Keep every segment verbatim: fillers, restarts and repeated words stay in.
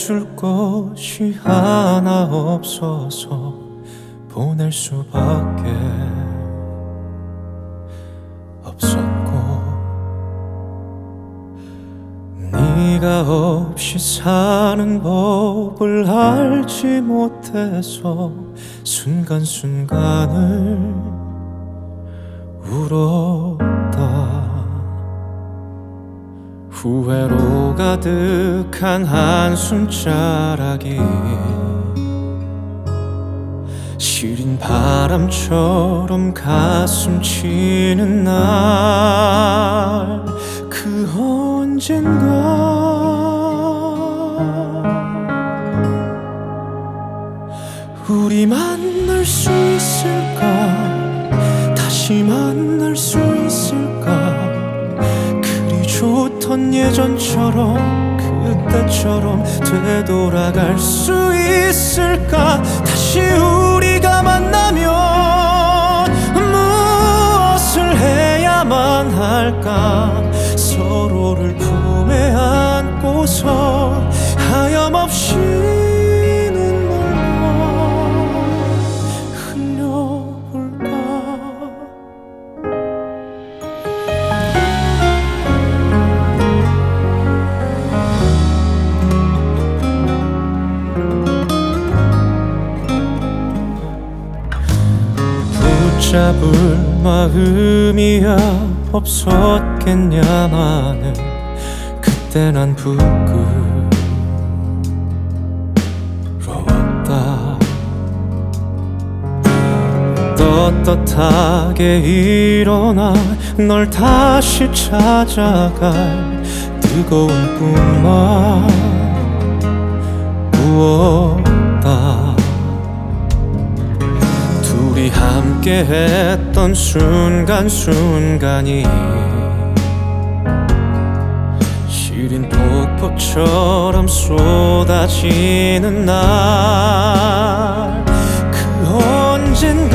해줄 것이 하나 없어서 보낼 수밖에 없었고, 네가 없이 사는 법을 알지 못해서 순간순간을 울었다. 후회로 가득한 한숨자락이 시린 바람처럼 가슴 치는 날, 그 언젠가 우리 만날 수 있을까? 다시 만날 수 있을까? 그리 좋던 예전처럼, 그때처럼 되돌아갈 수 있을까? 다시 우리가 만나면 무엇을 해야만 할까? 서로를 품에 안고서 하염없이 눈물만 흘려볼까? 붙잡을 마음이야 없었겠냐. 나는 그때 난 부끄러웠다. 떳떳하게 일어나 널 다시 찾아갈 뜨거운 꿈만 꾸었다. 둘이 함께 했던 순간순간이 시린 폭포처럼 쏟아지는 날, 그 언젠가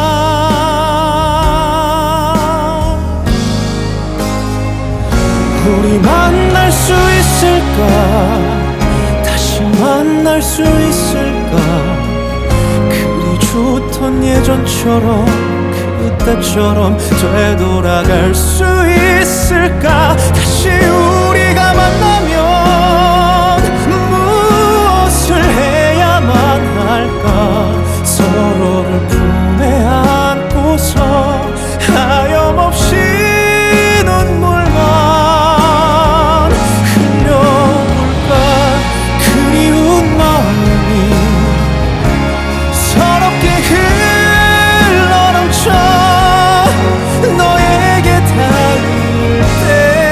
우리 만날 수 있을까? 다시 만날 수 있을까? 좋던 예전처럼, 그때처럼 되돌아갈 수 있을까? 다시 우리가 만나면 무엇을 해야만 할까? 서로를 품에 안고서 하염없이 눈물만 흘려볼까? 그리운 마음이 서럽게 흘러넘쳐 너에게 닿을 때,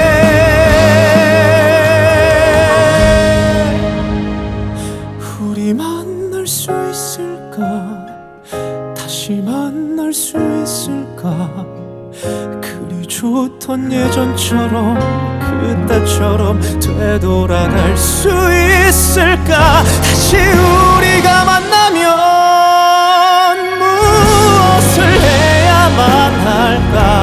우리 만날 수 있을까? 다시 만날 수 있을까? 그리 좋던 예전처럼, 그때처럼 되돌아갈 수 있을까? 다시 우리가 만나면 무엇을 해야만 할까?